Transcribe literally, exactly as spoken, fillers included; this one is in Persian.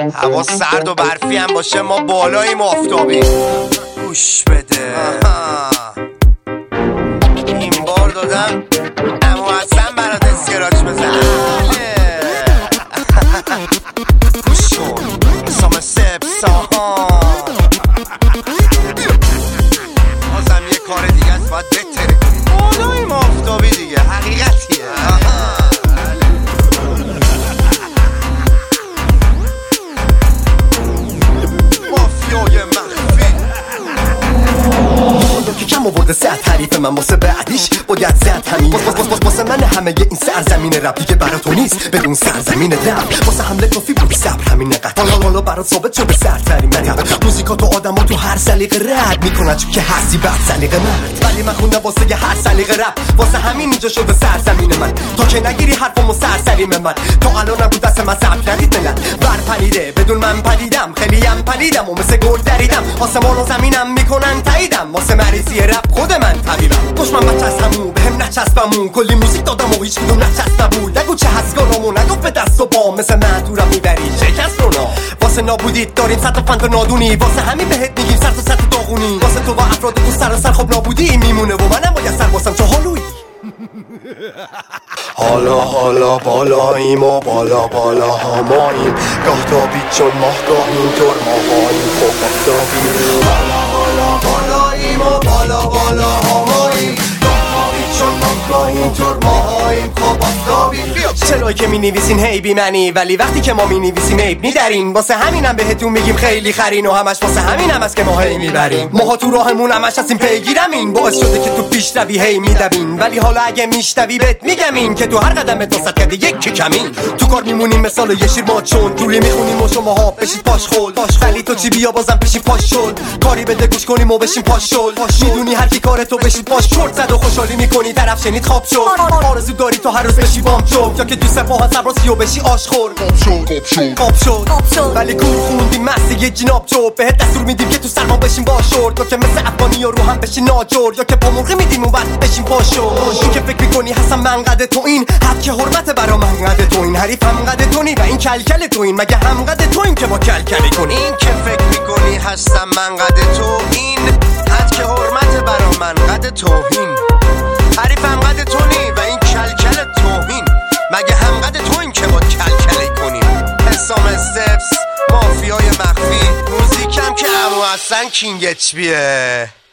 هوا سرد و برفی هم باشه ما بالاییم آفتابی. گوش بده این بار دادم امو حسن برات اسکراچ بزن. گوش کن سام سبسا بازم یه کار دیگه است باید بتره کنیم بالاییم آفتابی دیگه حقیقتیه. که کم آورده زد حریف من واسه بعدیش باید زد همین واسه من همه این سرزمین رب دیگه برا تو نیست بدون سرزمین رب واسه حمله کافی بودی صبر همین نقد حالا حالا برات ثابت شده سرترین مرد موزیکا تو آدم ها تو هر سلیقه رد میکنن چون که هستی بعد سلیقه مرد ولی من خوندم واسه هر سلیقه رب واسه همین اینجا شده سرزمین من تا که نگیری حرفمو سرسریم من تا الان نبود دست من صبر ندید ملت ور پلیده بدون من پلیدم خیلی هم پلیدم و مثل گل دریدم آسمان و زمینم میکنن تاییدم واسه مریضی رپ خود من طبیبم دشمن بچست همون بهم نچسبمون کلی موزیک دادم و هیچ کدوم نچسب نبود نگو چه هست گلامون نگو به دست و با مثل من دورم میبری شکست رو نا واسه نابودیت داریم صد تا فند و نادونی واسه همین بهت میگیم سر تا سر تا داغونی واسه تو با افراد تو سر سر خب نابودی میمونه و منم باید سر واسم چه حالویی. حالا حالا بالاییم و بالا بالا هماییم گاه تا بیت چون ماه گاه اینطور ماهاییم خب افتابیم. حالا حالا بالاییم و بالا بالا هماییم گاه تا بیت چون ماه گاه اینطور ماهاییم خب افتابیم. چرایی که می نویسین هی بی منی ولی وقتی که ما می نویسیم عیب نیدارین واسه همینم بهتون میگیم خیلی خرین و همش واسه همینم است که ما هی میبریم ماها تو راهمون همش هستیم پیگیرم این باعث شده که تو پیش روی هی میدوین ولی حالا اگه میشنوی بهت میگم این که تو هر قدم تو صد کرده یک کمین تو کار میمونیم مثال یه شیر ما چون دوری میخونیم و شماها بشید پاش خول ولی تو چی بیا بازم بشین پاش شل کاری بده گوش کنیم و بشین پاش شل میدونی هر کی کار تو بشید پاش چرت زد و خوشحالی میکنی طرف شنید خواب شد آرزو داری تو هر روز بشی بام شو یا که تو سپاه صبراسی و بشی آشخور خواب شد ولی کور خوندیم مستی یه جناب جو بهت دستور میدیم که تو سرما بشین باشور تو که مثل افغانی رو هم بشین ناجور یا که با مرغی میدیم اون بعد بشین پاشو این که فکر میکنی حسن من قد تو این حد که حرمت برا من قد تو این حریف هم قد تو نی و این کلکل تو این مگه هم قد تو این که با کلکلی کنی این که فکر میکنی هستم من قد تو این حد که حرمت برا من قد توهین حریف هم قد تو نی و این کلکل توهین مگه هم قد تو این که با کلکلی کنی. حسام استپس مافیای مخفی موزیکم که امو حسن کینگ اچ بیه.